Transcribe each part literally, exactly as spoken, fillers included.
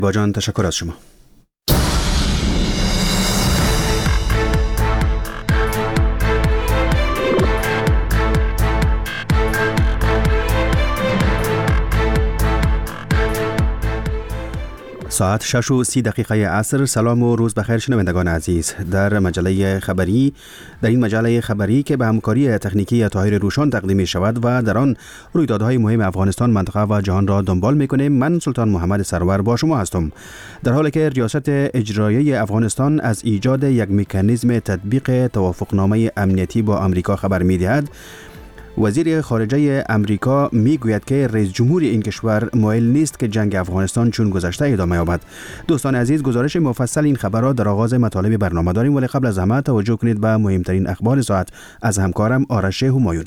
با جان تشکر از شما. ساعت شش و سی دقیقه عصر. سلام و روز بخیر شنوندگان عزیز. در مجله خبری در این مجله خبری که به همکاری تکنیکی طاهر روشان تقدیم می شود و در آن رویدادهای مهم افغانستان، منطقه و جهان را دنبال می کنیم، من سلطان محمد سرور با شما هستم. در حالی که ریاست اجرایی افغانستان از ایجاد یک مکانیزم تطبیق توافقنامه امنیتی با آمریکا خبر می دهد، وزیر خارجه امریکا میگوید که رئیس جمهور این کشور مایل نیست که جنگ افغانستان چون گذشته ادامه یابد. دوستان عزیز، گزارش مفصل این خبر را در آغاز مطالب برنامه داریم، ولی قبل از همه توجه کنید به مهمترین اخبار ساعت از همکارم آرش همایون.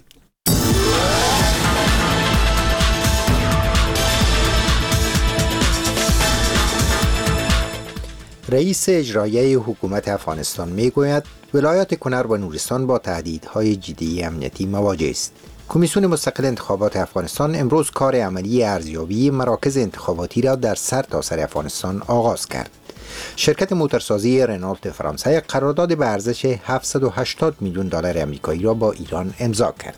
رئیس اجرایی حکومت افغانستان میگوید ولایات کنر و نورستان با تهدیدهای جدی امنیتی مواجه است. کمیسیون مستقل انتخابات افغانستان امروز کار عملی ارزیابی مراکز انتخاباتی را در سرتاسر افغانستان آغاز کرد. شرکت موتورسازی رنالت فرانسه قرارداد به ارزش هفتصد و هشتاد میلیون دلار آمریکایی را با ایران امضا کرد.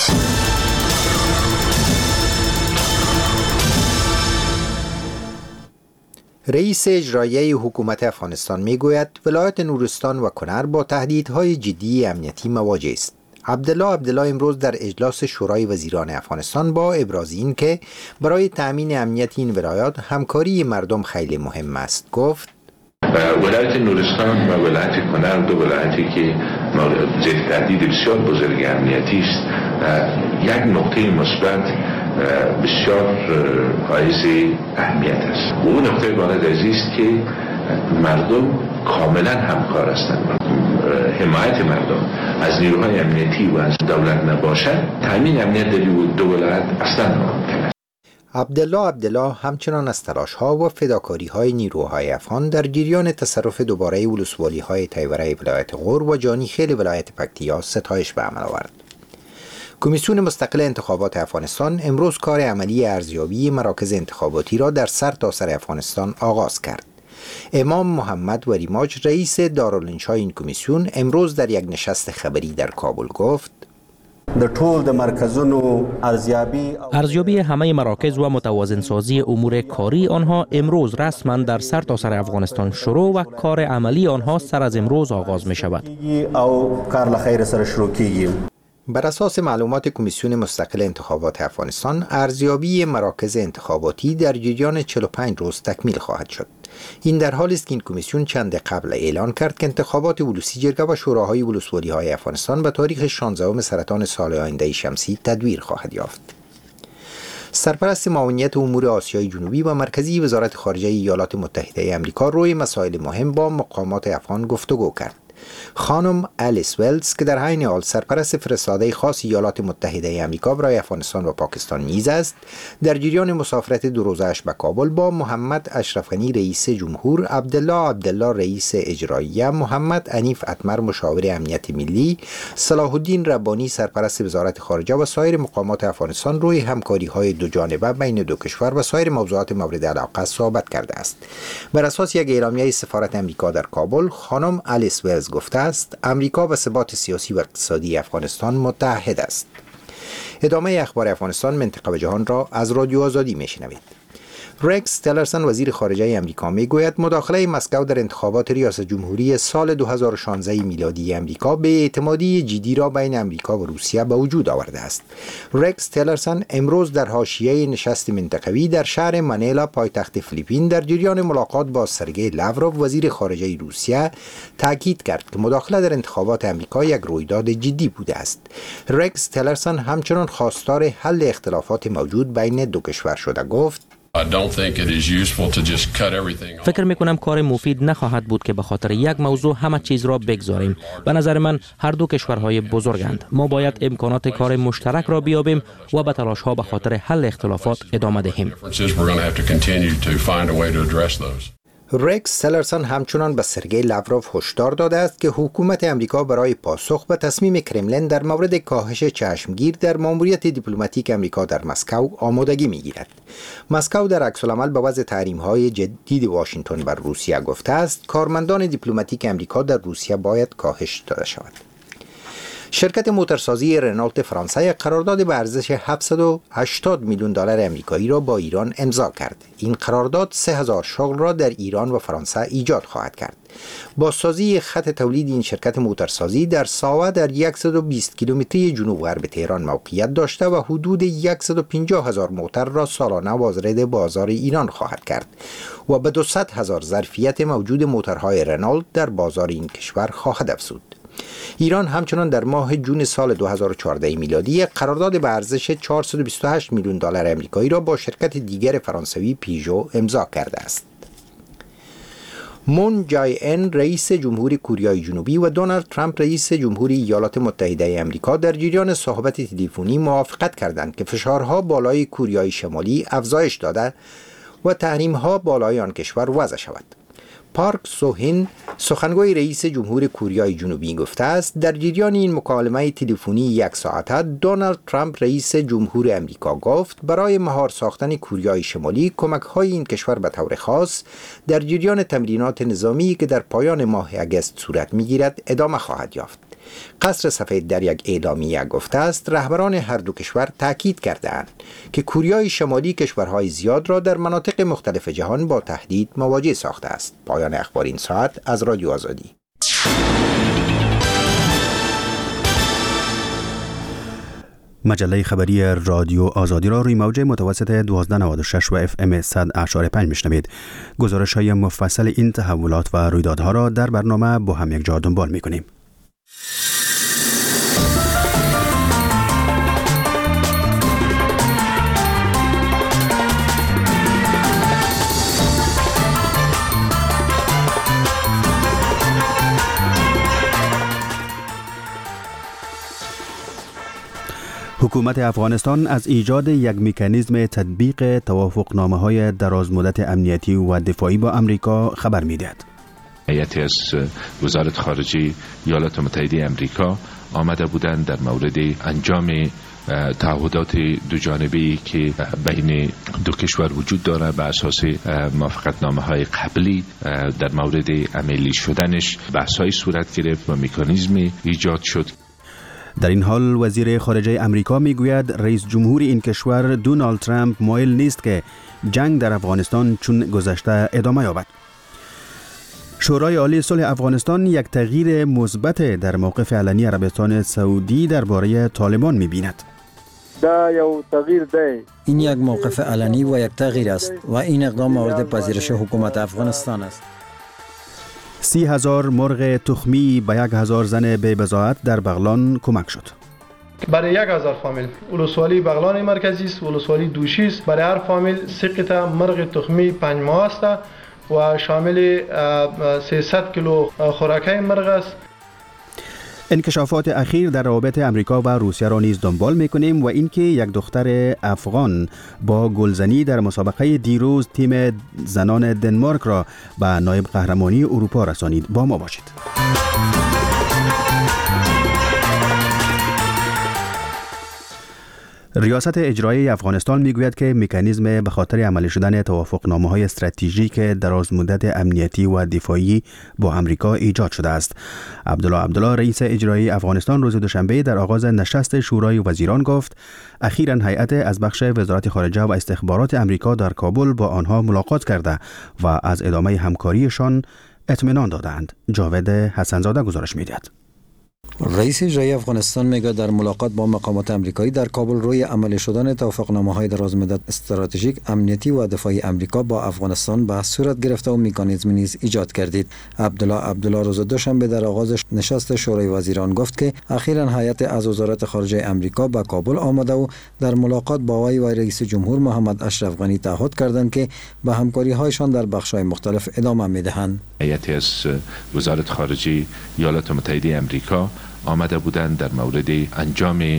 رئیس اجرایی حکومت افغانستان میگوید ولایت نورستان و کنر با تهدیدهای جدی امنیتی مواجه است. عبدالله عبدالله امروز در اجلاس شورای وزیران افغانستان با ابراز این که برای تأمین امنیت این ولایات همکاری مردم خیلی مهم است گفت: ولایت نورستان و ولایت کنر دو ولایتی که زیر تهدید بسیار بزرگ امنیتی است، یک نقطه مثبت بسیار حائز اهمیت است. و اون نقطه بارد است که مردم کاملا همکار هستند. حمایت مردم از نیروهای امنیتی و از دولت نباشد، تامین امنیت در دو ولایت اصلا ناممکن است. عبدالله عبدالله همچنان از تلاش‌ها و فداکاری‌های نیروهای افغان در جریان تصرف دوباره ولسوالی‌های تیوره ولایت غور و جانی خیل ولایت پکتیا ستایش به عمل آورد. کمیسیون مستقل انتخابات افغانستان امروز کار عملی ارزیابی مراکز انتخاباتی را در سرتاسر افغانستان آغاز کرد. امام محمد وریماج رئیس دارالانشا این کمیسیون امروز در یک نشست خبری در کابل گفت: د ټول د مرکزونو ارزیابی ارزیابی همه مراکز و متوازن سازی امور کاری آنها امروز رسما در سرتاسر افغانستان شروع و کار عملی آنها سر از امروز آغاز می شود. او کار لخیر سره شروع کیږي. بر اساس معلومات کمیسیون مستقل انتخابات افغانستان، ارزیابی مراکز انتخاباتی در جریان چهل و پنج روز تکمیل خواهد شد. این در حالی است که این کمیسیون چند قبل اعلان کرد که انتخابات ولوسی جرگه و شوراهای ولسوالی‌های افغانستان به تاریخ شانزدهم سرطان سال آینده شمسی تدویر خواهد یافت. سرپرست معاونیت امور آسیای جنوبی و مرکزی وزارت خارجه ایالات متحده آمریکا روی مسائل مهم با مقامات افغان گفتگو کرد. خانم الیس ولز که در عین حال سرپرست فرستاده خاص ایالات متحده آمریکا برای افغانستان و پاکستان نیز است، در جریان مسافرت دو روزه‌اش به کابل با محمد اشرف غنی رئیس جمهور، عبدالله عبدالله رئیس اجرایی، محمد عنیف اتمر مشاور امنیت ملی، صلاح الدین ربانی سرپرست وزارت خارجه و سایر مقامات افغانستان روی همکاری‌های دو جانبه بین دو کشور و سایر موضوعات مورد علاقه صحبت کرده است. بر اساس یک اعلامیه سفارت آمریکا در کابل، خانم الیس ولز گفته است امریکا به ثبات سیاسی و اقتصادی افغانستان متحد است. ادامه اخبار افغانستان، منطقه و جهان را از رادیو آزادی میشنوید. رکس تلرسن وزیر خارجه آمریکا میگوید مداخله مسکو در انتخابات ریاست جمهوری سال دو هزار و شانزده میلادی آمریکا به اعتمادی جدی را بین آمریکا و روسیه به وجود آورده است. رکس تلرسن امروز در حاشیه نشست منطقوی در شهر منیلا پایتخت فیلیپین در جریان ملاقات با سرگئی لاوروف وزیر خارجه روسیه تاکید کرد که مداخله در انتخابات آمریکا یک رویداد جدی بوده است. رکس تلرسن همچنان خواستار حل اختلافات موجود بین دو کشور شده گفت: فکر میکنم کار مفید نخواهد بود که به خاطر یک موضوع همه چیز را بگذاریم. به نظر من هر دو کشورهای بزرگند. ما باید امکانات کار مشترک را بیابیم و به تلاش ها به خاطر حل اختلافات ادامه دهیم. رکس سلرسون همچنان به سرگئی لاوروف هشدار داده است که حکومت امریکا برای پاسخ به تصمیم کرملین در مورد کاهش چشمگیر در ماموریت دیپلماتیک امریکا در مسکو آمادگی می‌گیرد. مسکو در عکس‌العمل به وضع تحریم‌های جدید واشنگتن بر روسیه گفته است کارمندان دیپلماتیک امریکا در روسیه باید کاهش داده شود. شرکت موتورسازی رنالت فرانسه قرارداد به ارزش هفتصد و هشتاد میلیون دلار آمریکایی را با ایران امضا کرد. این قرارداد سه هزار شغل را در ایران و فرانسه ایجاد خواهد کرد. بازسازی خط تولید این شرکت موتورسازی در ساوه در صد و بیست کیلومتری جنوب غرب تهران موقعیت داشته و حدود صد و پنجاه هزار موتر را سالانه وارد بازار ایران خواهد کرد و به دویست هزار ظرفیت موجود موتورهای رنالت در بازار این کشور خواهد افزود. ایران همچنان در ماه جون سال دو هزار و چهارده میلادی قرارداد به ارزش چهارصد و بیست و هشت میلیون دلار آمریکایی را با شرکت دیگر فرانسوی پیژو امضا کرده است. مون جای ان رئیس جمهوری کره جنوبی و دونالد ترامپ رئیس جمهوری ایالات متحده آمریکا در جریان صحبت تلفنی موافقت کردند که فشارها بالای کره شمالی افزایش داده و تحریم‌ها بالای آن کشور وضع شود. پارک سوهین سخنگوی رئیس جمهور کره جنوبی گفته است در جریان این مکالمه تلفنی یک ساعته دونالد ترامپ رئیس جمهور امریکا گفت برای مهار ساختن کره شمالی کمک‌های این کشور به طور خاص در جریان تمرینات نظامی که در پایان ماه اگست صورت می‌گیرد ادامه خواهد یافت. قصر سفید در یک اعلامیه گفته است رهبران هر دو کشور تاکید کرده‌اند که کره شمالی کشورهای زیاد را در مناطق مختلف جهان با تهدید مواجه ساخته است. پایان اخبار این ساعت از رادیو آزادی. مجله خبری رادیو آزادی را روی موج متوسط دوازده نود و شش و اف ام صد و پنج میشنوید. گزارش های مفصل این تحولات و رویدادها را در برنامه با هم یک جا دنبال می‌کنیم. حکومت افغانستان از ایجاد یک مکانیزم تطبیق توافقنامه‌های درازمدت امنیتی و دفاعی با امریکا خبر می‌دهد. هیئتی از وزارت خارجه ایالات متحده امریکا آمده بودند در مورد انجام تعهدات دو جانبه‌ای که بین دو کشور وجود دارد بر اساس موافقتنامه‌های قبلی در مورد عملی شدنش بحث‌های صورت گرفت و مکانیزمی ایجاد شد. در این حال وزیر خارجه امریکا میگوید رئیس جمهور این کشور دونالد ترامپ مایل نیست که جنگ در افغانستان چون گذشته ادامه یابد. شورای عالی صلح افغانستان یک تغییر مثبت در موقف علنی عربستان سعودی درباره طالبان می‌بیند. این یک موقف علنی و یک تغییر است و این اقدام مورد پذیرش حکومت افغانستان است. سی هزار مرغ تخمی به یک هزار زن بی بضاعت در بغلان کمک شد. برای یک هزار فامیل ولسوالی بغلان مرکزی است، ولسوالی دوشی است. برای هر فامیل سه قطعه مرغ تخمی پنج ماه است و شامل سیصد کیلو خوراکه مرغ است. انکشافات اخیر در روابط امریکا و روسیه را نیز دنبال می‌کنیم و اینکه یک دختر افغان با گلزنی در مسابقه دیروز تیم زنان دنمارک را به نایب قهرمانی اروپا رسانید. با ما باشید. ریاست اجرایی افغانستان میگوید که مکانیزم به خاطر عملی شدن توافقنامه‌های استراتژیک درازمدت امنیتی و دفاعی با امریکا ایجاد شده است. عبدالله عبدالله رئیس اجرایی افغانستان روز دوشنبه در آغاز نشست شورای وزیران گفت اخیراً هیئت از بخش وزارت خارجه و استخبارات امریکا در کابل با آنها ملاقات کرده و از ادامه همکاریشان اطمینان دادند. جاوید حسنزاده گزارش می‌دهد. رئیس اجرایی افغانستان میگه در ملاقات با مقامات امریکایی در کابل روی عملی شدن توافقنامه‌های درازمدت استراتژیک امنیتی و دفاعی امریکا با افغانستان بحث صورت گرفته و مکانیزم نیز ایجاد کردید. عبدالله عبدالله روز دوشنبه در آغاز نشست شورای وزیران گفت که اخیراً هیئت از وزارت خارجه امریکا به کابل آمده و در ملاقات با وی و رئیس جمهور محمد اشرف غنی تعهد کردند که به همکاری‌هایشان در بخش‌های مختلف ادامه می‌دهند. هیئت از وزارت خارجه ایالات متحده امریکا آمده بودند در مورد انجام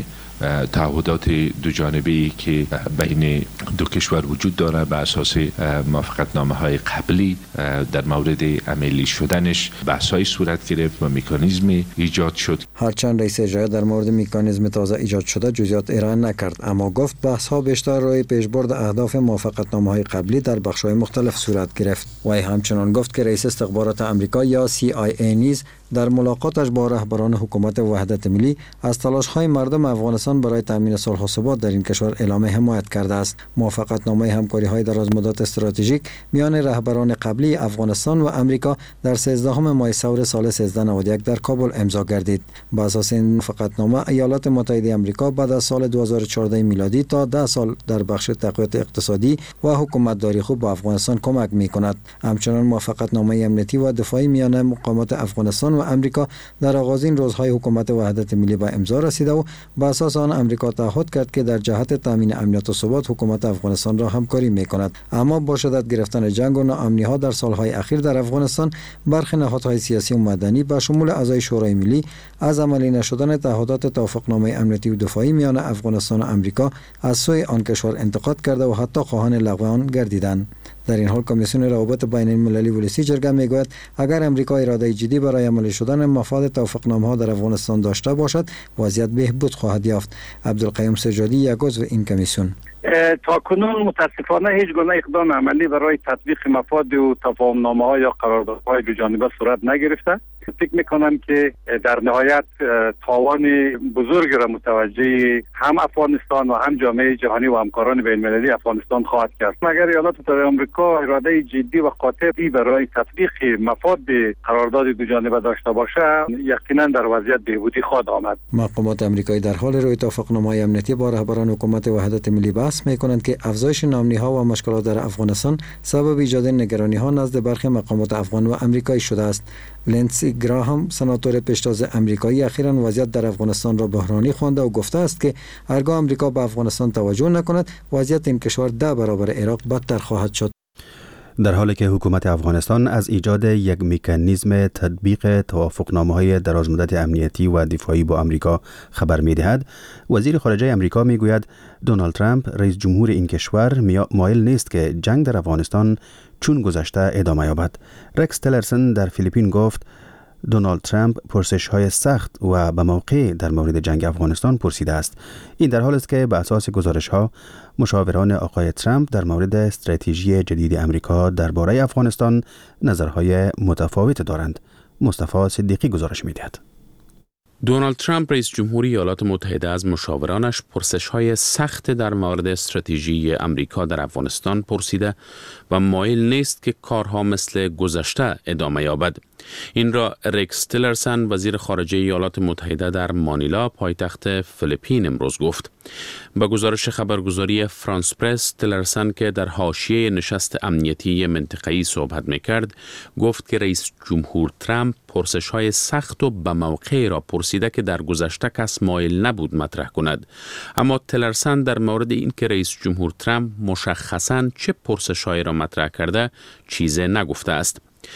تعهدات دو جانبه‌ای که بین دو کشور وجود داره بر اساس موافقتنامه‌های قبلی در مورد عملی شدنش بحث‌های صورت گرفت و مکانیزم ایجاد شد. هرچند رئیس اجرایی در مورد مکانیزم تازه ایجاد شده جزئیات ارائه نکرد، اما گفت بحث‌ها بیشتر روی پیشبرد اهداف موافقتنامه‌های قبلی در بخش‌های مختلف صورت گرفت. وی همچنان گفت که رئیس استخبارات آمریکا یا سی آی ای نیز در ملاقاتش با رهبران حکومت وحدت ملی از تلاش‌های مردم افغانستان برای تامین صلح و ثبات در این کشور اعلام حمایت کرده است. موافقتنامه همکاری‌های درازمدت استراتژیک میان رهبران قبلی افغانستان و آمریکا در سیزدهم ماه ثور سال سیزده نود و یک در کابل امضا گردید. بر اساس این موافقتنامه ایالات متحده آمریکا بعد از سال دو هزار و چهارده میلادی تا ده سال در بخش تقویت اقتصادی و حکومتداری خوب با افغانستان کمک می‌کند. همچنین موافقتنامه امنیتی و دفاعی میان مقامات افغانستان و آمریکا در آغازین روزهای حکومت وحدت ملی به امضا رسیده و بر اساس آن آمریکا تعهد کرد که در جهت تامین امنیت و ثبات حکومت افغانستان را همکاری می‌کند. اما با شدت گرفتن جنگ و ناامنی‌ها در سالهای اخیر در افغانستان، برخی نهادهای سیاسی و مدنی به شمول اعضای شورای ملی از عملی نشدن تعهدات توافقنامه امنیتی و دفاعی میان افغانستان و آمریکا از سوی آن کشور انتقاد کرده و حتی خواهان لغو آن گردیدند. در این حال کمیسیون روابط بین المللی ولسی جرگه میگوید اگر آمریکا اراده جدی برای عملی شدن مفاد توافقنامه‌ها در افغانستان داشته باشد، وضعیت بهبود خواهد یافت. عبدالقیوم سجادی یک عضو این کمیسیون: تا کنون متاسفانه هیچ گونه اقدام عملی برای تطبیق مفاد و تفاهم‌نامه‌ها یا قراردادهای دو جانبه صورت نگرفته. فکر میکنم که در نهایت تاوان بزرگ را متوجه هم افغانستان و هم جامعه جهانی و همکاران بین المللی افغانستان خواهد کرد. اگر ایالات متحده آمریکا اراده جدی و قاطعی برای تطبیق مفاد قرارداد دو جانبه داشته باشه، یقینا در وضعیت بهبودی خواهد آمد. مقامات آمریکایی در حال روی توافقنامه امنیتی با رهبران حکومت وحدت ملی بحث میکنند که افزایش ناامنی‌ها و مشکلات در افغانستان سبب ایجاد نگرانی‌ها نزد برخی مقامات افغان و آمریکایی شده است. لندسی گراهام، سناتور پیشتاز آمریکایی، اخیراً وضعیت در افغانستان را بحرانی خوانده و گفته است که هرگاه آمریکا به افغانستان توجه نکند، وضعیت این کشور ده برابر عراق بدتر خواهد شد. در حالی که حکومت افغانستان از ایجاد یک مکانیزم تطبیق توافقنامه‌های درازمدت امنیتی و دفاعی با آمریکا خبر می‌دهد، وزیر خارجه آمریکا می‌گوید دونالد ترامپ رئیس جمهور این کشور مایل نیست که جنگ در افغانستان چون گذشته ادامه یابد. رکس تلرسن در فیلیپین گفت دونالد ترامپ پرسش‌های سخت و به موقع در مورد جنگ افغانستان پرسیده است. این در حالی است که به اساس گزارش‌ها مشاوران آقای ترامپ در مورد استراتژی جدید آمریکا درباره افغانستان نظرهای متفاوت دارند. مصطفی صدیقی گزارش می‌دهد. دونالد ترامپ رئیس جمهوری ایالات متحده از مشاورانش پرسش‌های سخت در مورد استراتژی آمریکا در افغانستان پرسیده و مایل نیست که کارها مثل گذشته ادامه یابد. این را رکس تیلرسن، وزیر خارجه ایالات متحده در مانیلا، پایتخت فیلیپین، امروز گفت. با گزارش خبرگزاری فرانس پرس، تیلرسن که در حاشیه نشست امنیتی منطقه‌ای صحبت می‌کرد، گفت که رئیس جمهور ترامپ پرسش‌های سخت و به موقع را پرسیده که در گذشته کس مایل نبود مطرح کند. اما تیلرسن در مورد این که رئیس جمهور ترامپ مشخصاً چه پرسش‌هایی را مطرح کرده چیزی نگفته است.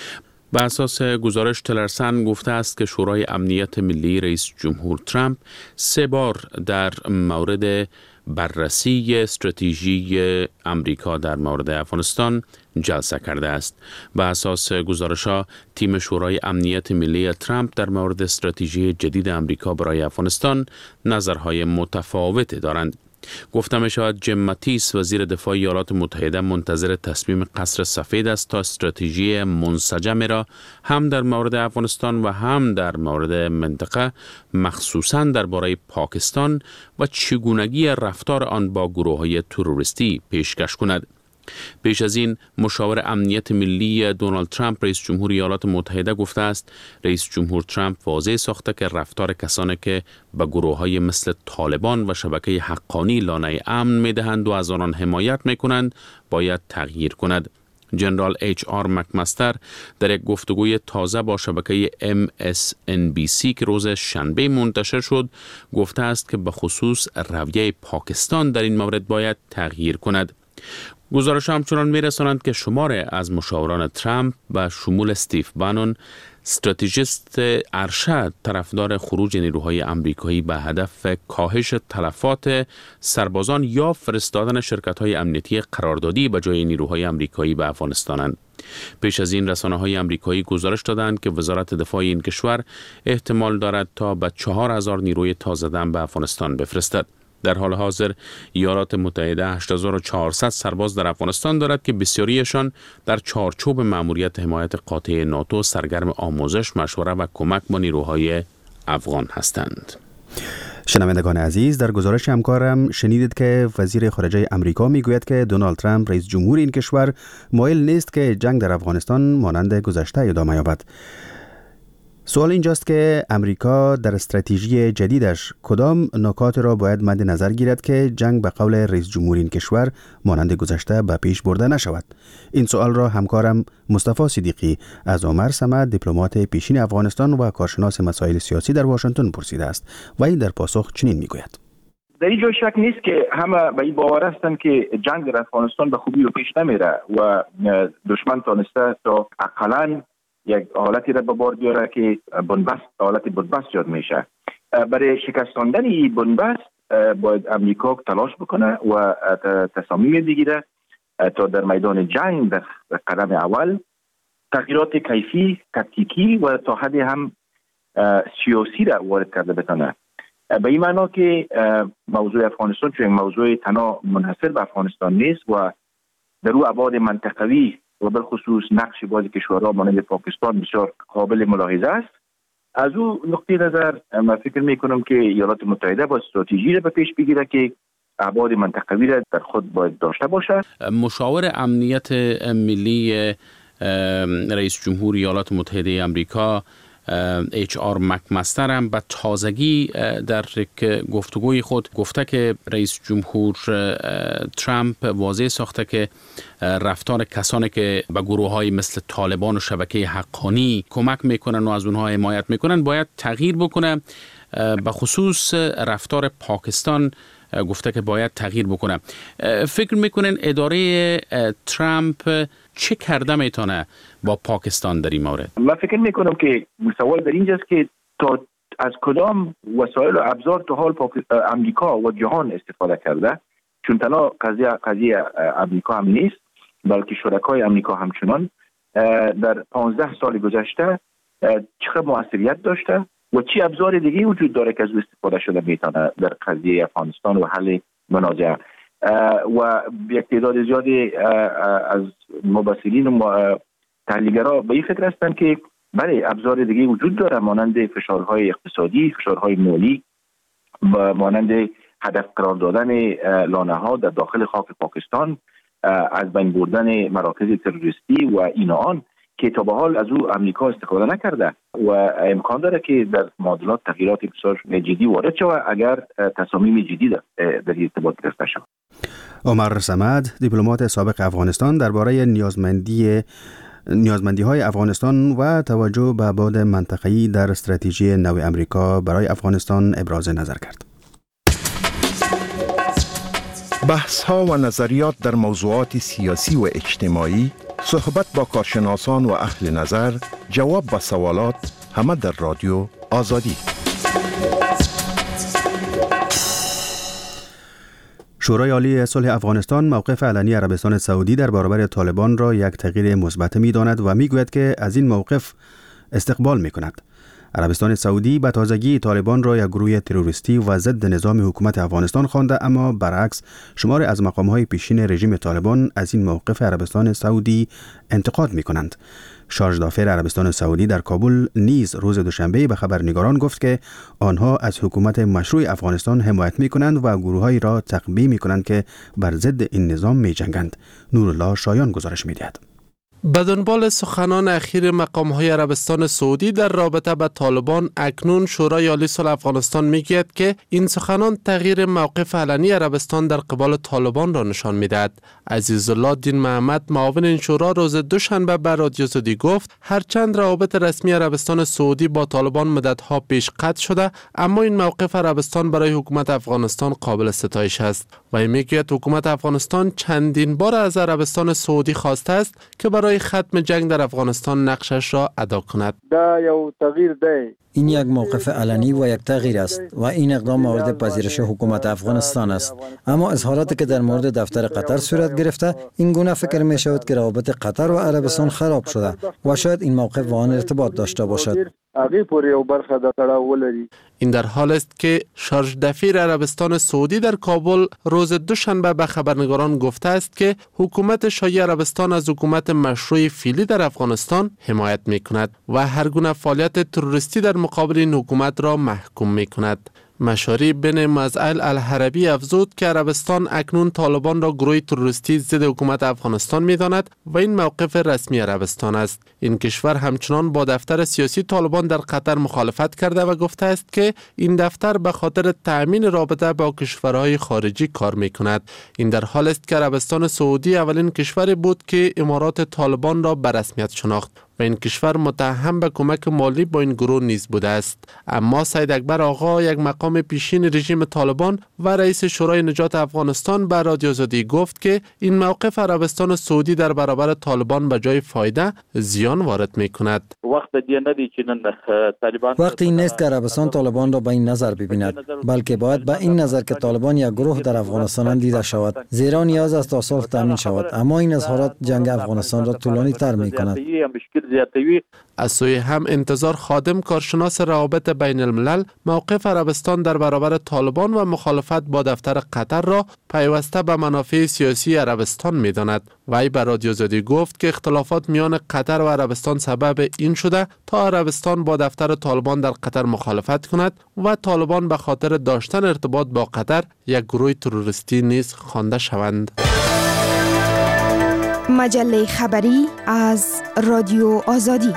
به اساس گزارش تیلرسن گفته است که شورای امنیت ملی رئیس جمهور ترامپ سه بار در مورد بررسی استراتژی آمریکا در مورد افغانستان جلسه کرده است. به اساس گزارش‌ها تیم شورای امنیت ملی ترامپ در مورد استراتژی جدید آمریکا برای افغانستان نظرهای متفاوت دارند. گفته می شود جیم ماتیس، وزیر دفاع ایالات متحده، منتظر تصمیم قصر سفید است تا استراتژی منسجم را هم در مورد افغانستان و هم در مورد منطقه، مخصوصاً درباره پاکستان و چگونگی رفتار آن با گروه‌های تروریستی پیشکش کند. پیش از این مشاور امنیت ملی دونالد ترامپ رئیس جمهور ایالات متحده گفته است رئیس جمهور ترامپ واضح ساخته که رفتار کسانی که به گروه‌های مثل طالبان و شبکه حقانی لانه امن می‌دهند و از آنان حمایت می‌کنند باید تغییر کند. جنرال اچ آر مکمستر در یک گفتگوی تازه با شبکه ام اس ان بی سی که روز شنبه منتشر شد گفته است که به خصوص رویه پاکستان در این مورد باید تغییر کند. گزارش همچنان می‌رساند که شماری از مشاوران ترامپ به شمول استیو بانون، استراتژیست ارشد، طرفدار خروج نیروهای آمریکایی به هدف کاهش تلفات سربازان یا فرستادن شرکت‌های امنیتی قراردادی به جای نیروهای آمریکایی به افغانستانند. پیش از این رسانه‌های آمریکایی گزارش دادند که وزارت دفاع این کشور احتمال دارد تا به چهار هزار نیروی تازه دم به افغانستان بفرستد. در حال حاضر ایالات متحده هشت هزار و چهارصد سرباز در افغانستان دارد که بسیاریشان در چارچوب مأموریت حمایت قاطع ناتو سرگرم آموزش، مشوره و کمک با نیروهای افغان هستند. شنوندگان عزیز، در گزارش همکارم شنیدید که وزیر خارجه امریکا میگوید که دونالد ترامپ رئیس جمهور این کشور مایل نیست که جنگ در افغانستان مانند گذشته ادامه یابد. سوال اینجاست که امریکا در استراتژی جدیدش کدام نکات را باید مد نظر گیرد که جنگ به قول رئیس جمهور این کشور مانند گذشته به پیش برده نشود. این سوال را همکارم مصطفی صدیقی از عمر صمد، دیپلمات پیشین افغانستان و کارشناس مسائل سیاسی در واشنگتن پرسیده است و این در پاسخ چنین میگوید: در اینجا شک نیست که همه به این باور هستند که جنگ در افغانستان به خوبی و پیش نمیره و دشمن تانسته تا اقلاً یک حالتی را به بار بیاره که بنبست، حالت بنبست یاد میشه. برای شکستاندن این بنبست باید امریکا تلاش بکنه و تصامیم بگیره تا در میدان جنگ در قدم اول تغییرات کیفی، تاکتیکی و تا حد هم سیاسی را وارد کرده بتونه. به این معنا که موضوع افغانستان چون موضوع تنها منحصر به افغانستان نیست و در رو ابعاد منطقوی و بالخصوص نقش بعضی کشورها مانند پاکستان بسیار قابل ملاحظه است. از او نقطه نظر من فکر میکنم که ایالات متحده با استراتژی را به پیش بگیره که ابعاد منطقوی را در خود باید داشته باشه. مشاور امنیت ملی رئیس جمهور ایالات متحده آمریکا اچ آر مکمستر هم به تازگی در گفتگوی خود گفته که رئیس جمهور ترامپ واضح ساخته که رفتار کسانی که به گروه‌های مثل طالبان و شبکه حقانی کمک میکنن و از اونها حمایت میکنن باید تغییر بکنه. به خصوص رفتار پاکستان گفته که باید تغییر بکنه. فکر میکنن اداره ترامپ چه کرده میتونه با پاکستان در این مورد؟ من فکر میکنم که سوال در اینجاست که تا از کدام وسایل و ابزار تا حال امریکا و جهان استفاده کرده، چون تنها قضیه قضیه امریکا هم نیست بلکه شرکای امریکا همچنان در پانزده سال گذشته چه موثریت داشته و چه ابزار دیگه وجود داره که از استفاده شده میتونه در قضیه افغانستان و حل منازعه. و یک تعداد زیادی از مبصرین و تحلیلگرا به این فکر هستند که بله ابزار دیگه وجود داره مانند فشارهای اقتصادی، فشارهای مالی و مانند هدف قرار دادن لانه ها در داخل خاک پاکستان، از بین بردن مراکز تروریستی و این آن که تا به حال از او امریکا استفاده نکرده و امکان داره که در معادلات تغییرات بسیار جدی وارد شود اگر تصامیم جدی در ارتباط گرفته شود. عمر صمد، دیپلمات سابق افغانستان، درباره نیازمندی نیازمندی های افغانستان و توجه به ابعاد منطقه‌ای در استراتژی نو امریکا برای افغانستان ابراز نظر کرد. بحث ها و نظریات در موضوعات سیاسی و اجتماعی، صحبت با کارشناسان و اهل نظر، جواب به سوالات، همه در رادیو آزادی. شورای عالی صلح افغانستان موقف علنی عربستان سعودی در برابر طالبان را یک تغییر مثبت می‌داند و می‌گوید که از این موقف استقبال می‌کند. عربستان سعودی به تازگی طالبان را یک گروه تروریستی و ضد نظام حکومت افغانستان خوانده، اما برعکس شمار از مقام‌های پیشین رژیم طالبان از این موقف عربستان سعودی انتقاد می‌کنند. شارژ دافر عربستان سعودی در کابل نیز روز دوشنبه به خبرنگاران گفت که آنها از حکومت مشروع افغانستان حمایت می‌کنند و گروه‌هایی را تقویه می‌کنند که بر ضد این نظام می‌جنگند. نورالله شایان گزارش می‌دهد. به دنبال سخنان اخیر مقام‌های عربستان سعودی در رابطه با طالبان، اکنون شورای عالی صلح افغانستان میگوید که این سخنان تغییر موقف علنی عربستان در قبال طالبان را نشان میدهد. عزیزالله دین محمد، معاون این شورا، روز دوشنبه به رادیو زدی گفت هرچند روابط رسمی عربستان سعودی با طالبان مدت‌ها پیش قطع شده، اما این موقف عربستان برای حکومت افغانستان قابل ستایش است. و میگوید حکومت افغانستان چندین بار از عربستان سعودی خواسته است که برای ختم جنگ در افغانستان نقشش را ادا کند. این یک موقف علنی و یک تغییر است و این اقدام مورد پذیرش حکومت افغانستان است. اما اظهاراتی که در مورد دفتر قطر صورت گرفته، این گونه فکر می شود که روابط قطر و عربستان خراب شده و شاید این موقف با آن ارتباط داشته باشد. این در حال است که شارژ دفیر عربستان سعودی در کابل روز دوشنبه به خبرنگاران گفته است که حکومت شاه عربستان از حکومت مشروع فعلی در افغانستان حمایت می کند و هر گونه فعالیت تروریستی در مقابل این حکومت را محکوم می کند. مشاری بن مزعل الحربی افزود که عربستان اکنون طالبان را گروه تروریستی ضد حکومت افغانستان می داند و این موقف رسمی عربستان است. این کشور همچنان با دفتر سیاسی طالبان در قطر مخالفت کرده و گفته است که این دفتر به خاطر تأمین رابطه با کشورهای خارجی کار می کند. این در حال است که عربستان سعودی اولین کشوری بود که امارات طالبان را به رسمیت شناخت و این کشور متهم به کمک مالی با این گروه نیز بوده است. اما سید اکبر آقا، یک مقام پیشین رژیم طالبان و رئیس شورای نجات افغانستان، به رادیو زدی گفت که این موقف عربستان سعودی در برابر طالبان به جای فایده زیان وارد می کند. وقتی این نیست که عربستان طالبان را به این نظر ببیند، بلکه باید به این نظر که طالبان یک گروه در افغانستان دیده شود، زیرا نیاز است تا صلح تامین شود. اما این اظهارات جنگ افغانستان را طولانی تر می کند. از سوی هم انتظار خادم، کارشناس روابط بین الملل، موقف عربستان در برابر طالبان و مخالفت با دفتر قطر را پیوسته به منافع سیاسی عربستان می داند. وی به رادیو زدی گفت که اختلافات میان قطر و عربستان سبب این شده تا عربستان با دفتر طالبان در قطر مخالفت کند و طالبان به خاطر داشتن ارتباط با قطر یک گروه تروریستی نیز خوانده شوند. مجله خبری از رادیو آزادی.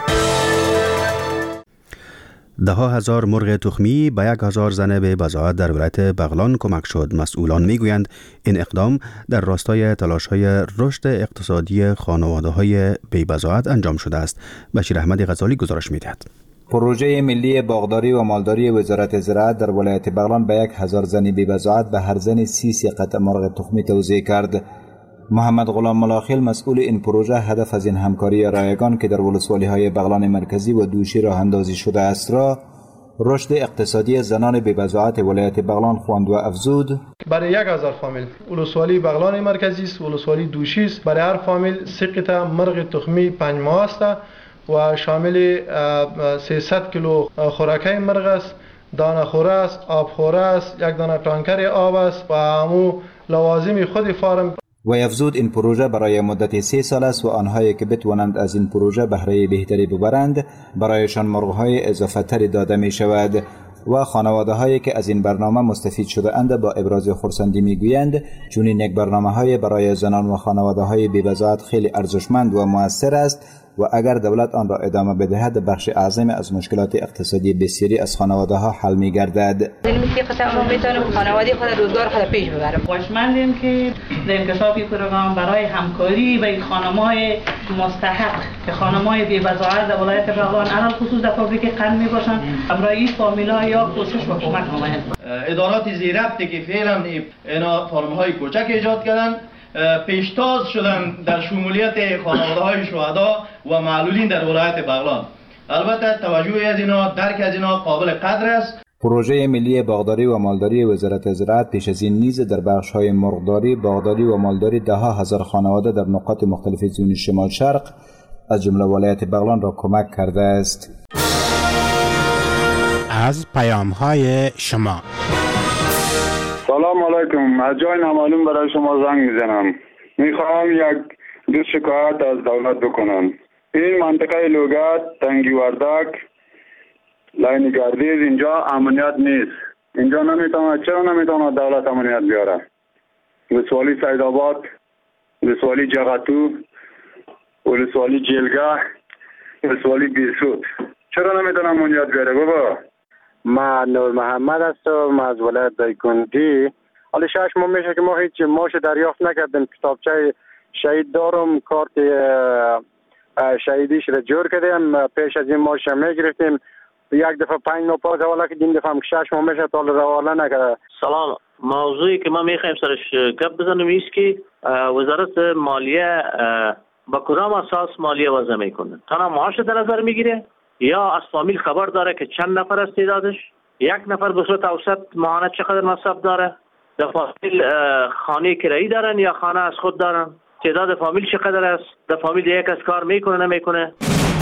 ده ها هزار مرغ تخمی به یک هزار زن به بضاعت در ولایت بغلان کمک شد. مسئولان میگویند این اقدام در راستای تلاش‌های رشد اقتصادی خانواده‌های بی بضاعت انجام شده است. بشیر احمد غزالی گزارش می‌دهد. پروژه ملی باغداری و مالداری وزارت زراعت در ولایت بغلان به یک هزار زن بی بضاعت به هر زن سی سی قطع مرغ تخمی توزیع کرد. محمد غلام ملاخیل، مسئول این پروژه، هدف از این همکاری رایگان که در ولسوالی‌های بغلان مرکزی و دوشی راه اندازی شده است را رشد اقتصادی زنان بی بضاعت ولایت بغلان خواند و افزود: برای یک هزار فامیل ولسوالی بغلان مرکزی است، ولسوالی دوشی است، برای هر فامیل سه قطعه مرغ تخمی پنج ماه است و شامل سیصد کیلو خوراکه مرغ است، دانه خوره است، آب خوره است، یک دانه تانکر آب است و همو لوازم خود فارم. و افزود این پروژه برای مدت سه سال است و آنهایی که بتوانند از این پروژه بهره بهتری ببرند برایشان مرغ‌های اضافه تری داده می شود و خانواده هایی که از این برنامه مستفید شده اند با ابراز خرسندی می گویند چون این یک برنامه های برای زنان و خانواده های بی بضاعت خیلی ارزشمند و مؤثر است و اگر دولت آن را ادامه بدهد بخش اعظم از مشکلات اقتصادی بسیاری از خانواده ها حل می گردد. این قسم میتونه خانواده خود روزگار خود پیش ببره. خوشمندیم که در انکشاف پروگرام برای همکاری با خانم‌های مستحق که خانم‌های بی بضاعت در ولایت بغلان علل خصوص در فابریک قند میباشند برای این فامیل‌ها یا کوشش و کمک نمایند. ادارات زیربطی که فعلا اینا فارم‌های کوچک ایجاد کردن پیشتاز شدن در شمولیت خانواده‌های شهدا و معلولین در ولایت بغلان. البته توجه از اینا، درک از اینا قابل قدر است. پروژه ملی باغداری و مالداری وزارت زراعت پیش از این نیز در بخش‌های مرغداری، باغداری و مالداری ده ها هزار خانواده در نقاط مختلف زون شمال شرق از جمله ولایت بغلان را کمک کرده است. از پیام‌های شما. سلام علیکم. از جای نامعلوم برای شما زنگ میزنم. میخوام یک دو شکایت از دولت بکنم. این منطقه لوگت، تنگی وردک، لاین گردیز اینجا امنیت نیست. اینجا نمیتونه، چرا نمیتونه دولت امنیت بیاره؟ ولسوالی سیدآباد، ولسوالی جغتو ولسوالی جلگه، ولسوالی بیسود. چرا نمیتونم اون یاد بیاره بابا؟ من نور محمد هستم از ولایت دایکنډي. حالا شش ماه میشه که ما هیچ ماش دریافت نکردیم. کتابچه شهید دارم، کارت شهیدیش را جور کردیم. پیش از این ماش میگرفتیم. یک دفعه پنج ماه پاس حالا که این دفعه هم شش ماه میشه تا رواله نکرده. سلام. موضوعی که ما میخوایم سرش گپ بزنیم است که وزارت مالیه با کدام اساس مالیه وضع میکنه؟ تنها معاش در نظر میگیره یا از فامیل خبر داره که چند نفر است تعدادش؟ یک نفر به صورت اوسط ماهانه چقدر مصرف داره؟ در فامیل خانه کرایی دارن یا خانه از خود دارن؟ تعداد فامیل چقدر است؟ در فامیل یک از کار میکنه نمیکنه؟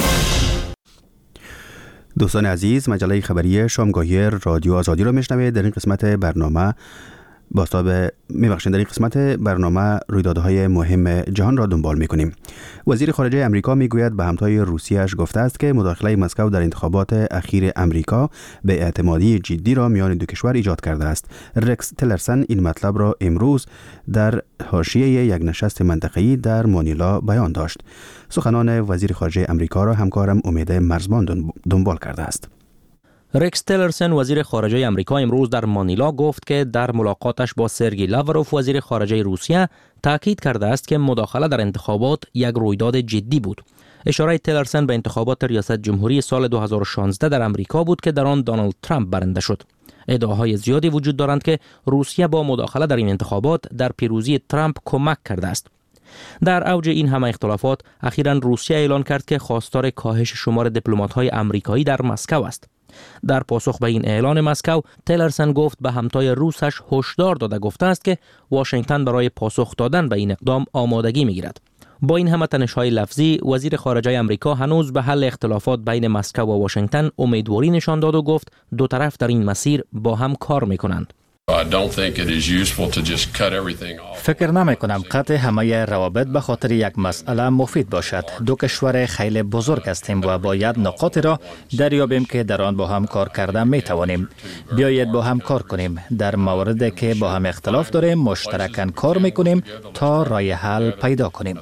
دوستان عزیز، مجله خبری شامگاهی رادیو آزادی را میشنوید. در این قسمت برنامه بازتاب میبخشید در این قسمت برنامه رویدادهای مهم جهان را دنبال میکنیم. وزیر خارجه امریکا میگوید به همتای روسیه‌اش گفته است که مداخله مسکو در انتخابات اخیر امریکا به اعتمادی جدی را میان دو کشور ایجاد کرده است. رکس تلرسن این مطلب را امروز در حاشیه یک نشست منطقه‌ای در مانیلا بیان داشت. سخنان وزیر خارجه امریکا را همکارم امید مرزبان دنبال کرده است. رکس تلرسن وزیر خارجه امریکا امروز در مانیلا گفت که در ملاقاتش با سرگئی لاوروف وزیر خارجه روسیه تاکید کرده است که مداخله در انتخابات یک رویداد جدی بود. اشاره تلرسن به انتخابات ریاست جمهوری سال دو هزار و شانزده در امریکا بود که در آن دونالد ترامپ برنده شد. ادعاهای زیادی وجود دارند که روسیه با مداخله در این انتخابات در پیروزی ترامپ کمک کرده است. در اوج این همه اختلافات اخیراً روسیه اعلان کرد که خواستار کاهش شمار دیپلمات‌های آمریکایی در مسکو است. در پاسخ به این اعلان مسکو، تلرسن گفت به همتای روسش هشدار داده گفته است که واشنگتن برای پاسخ دادن به این اقدام آمادگی می‌گیرد. با این همه تنش‌های لفظی، وزیر خارجه امریکا هنوز به حل اختلافات بین مسکو و واشنگتن امیدواری نشان داد و گفت دو طرف در این مسیر با هم کار می‌کنند. فکر نمی کنم قطع همه روابط به خاطر یک مسئله مفید باشد. دو کشور خیلی بزرگ هستیم و باید نقاطی را دریابیم که در آن با هم کار کردن می توانیم. بیایید با هم کار کنیم. در مواردی که با هم اختلاف داریم مشترکاً کار می کنیم تا راه حل پیدا کنیم.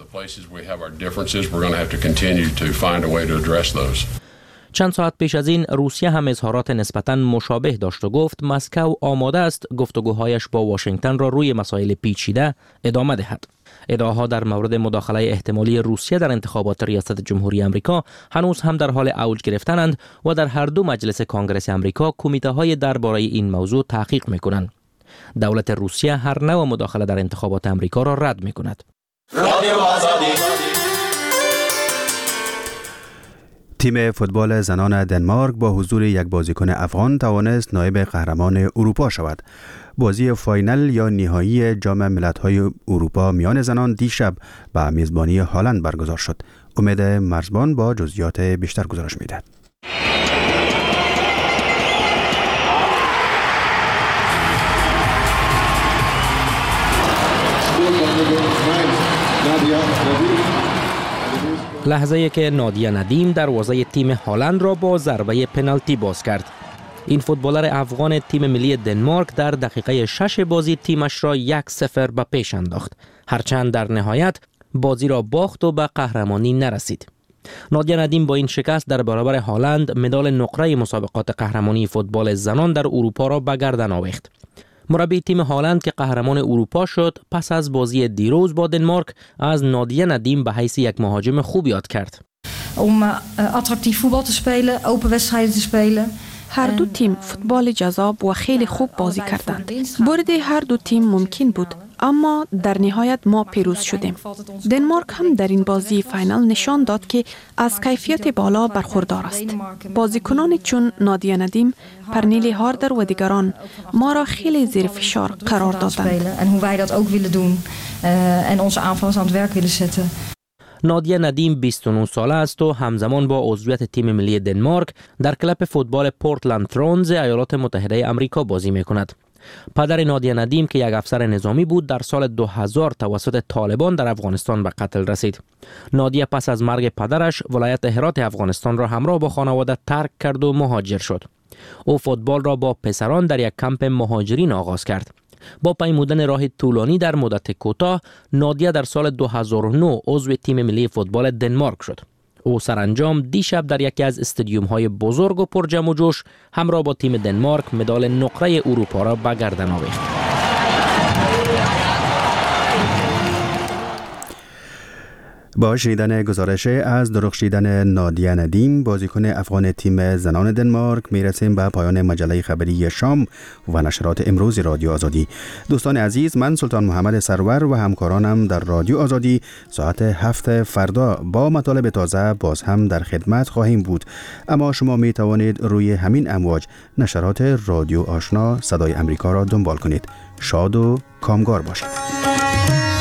چند ساعت پیش از این روسیه هم اظهارات نسبتاً مشابه داشت و گفت مسکو آماده است گفتگوهایش با واشنگتن را روی مسائل پیچیده ادامه دهد. ادعاها در مورد مداخله احتمالی روسیه در انتخابات ریاست جمهوری امریکا هنوز هم در حال اوج گرفتنند و در هر دو مجلس کانگرس امریکا کمیته‌های درباره این موضوع تحقیق می‌کنند. دولت روسیه هر نوع مداخله در انتخابات امریکا را رد می‌کند. تیم فوتبال زنان دنمارک با حضور یک بازیکن افغان توانست نایب قهرمان اروپا شود. بازی فاینال یا نهایی جام ملت‌های اروپا میان زنان دیشب به میزبانی هالند برگزار شد. امید مرزبان با جزئیات بیشتر گزارش می‌دهد. لحظه‌ای که نادیا ندیم دروازه تیم هالند را با ضربه پنالتی باز کرد. این فوتبالر افغان تیم ملی دنمارک در دقیقه شش بازی تیمش را یک صفر به پیش انداخت. هرچند در نهایت بازی را باخت و به قهرمانی نرسید. نادیا ندیم با این شکست در برابر هالند مدال نقره مسابقات قهرمانی فوتبال زنان در اروپا را به گردن آویخت. مربی تیم هالند که قهرمان اروپا شد پس از بازی دیروز با دنمارک از نادیا ندیم به حیث یک مهاجم خوب یاد کرد. om attractief voetbal te spelen, open wedstrijden te spelen. هر دو تیم فوتبال جذاب و خیلی خوب بازی کردند. برد هر دو تیم ممکن بود، اما در نهایت ما پیروز شدیم. دنمارک هم در این بازی فاینال نشان داد که از کیفیت بالا برخوردار است. بازیکنان چون نادیا ندیم، پرنیلی هاردر و دیگران ما را خیلی زیر فشار قرار دادند. En hoe wij dat ook willen doen en onze aanvallers aan het werk willen zetten. نادیا ندیم بیست و نه ساله است و همزمان با عضویت تیم ملی دنمارک در کلب فوتبال پورتلند ترونز ایالات متحده آمریکا بازی می‌کند. پدر نادیا ندیم که یک افسر نظامی بود در سال دو هزار توسط طالبان در افغانستان به قتل رسید. نادیا پس از مرگ پدرش ولایت هرات افغانستان را همراه با خانواده ترک کرد و مهاجر شد. او فوتبال را با پسران در یک کمپ مهاجرین آغاز کرد. با پیمودن راه طولانی در مدت کوتاه، نادیه در سال دو هزار و نه عضو تیم ملی فوتبال دنمارک شد. او سرانجام دیشب در یکی از استادیوم های بزرگ و پر جمع و جوش همراه با تیم دنمارک مدال نقره اروپا را به گردن آویخت. با شنیدن گزارش از درخشیدن نادیه ندیم، بازیکن افغان تیم زنان دنمارک، میرسیم به پایان مجله خبری شام و نشرات امروز رادیو آزادی. دوستان عزیز، من سلطان محمد سرور و همکارانم در رادیو آزادی ساعت هفت فردا با مطالب تازه باز هم در خدمت خواهیم بود. اما شما می توانید روی همین امواج نشرات رادیو آشنا صدای امریکا را دنبال کنید. شاد و کامگار باشید.